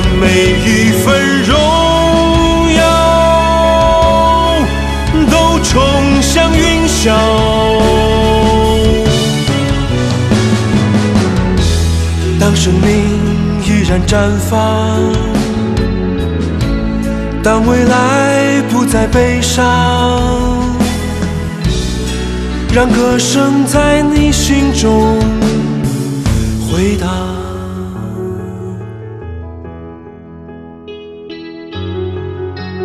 把每一份荣耀都冲向云霄。当生命依然绽放，当未来不再悲伤，让歌声在你心中回荡。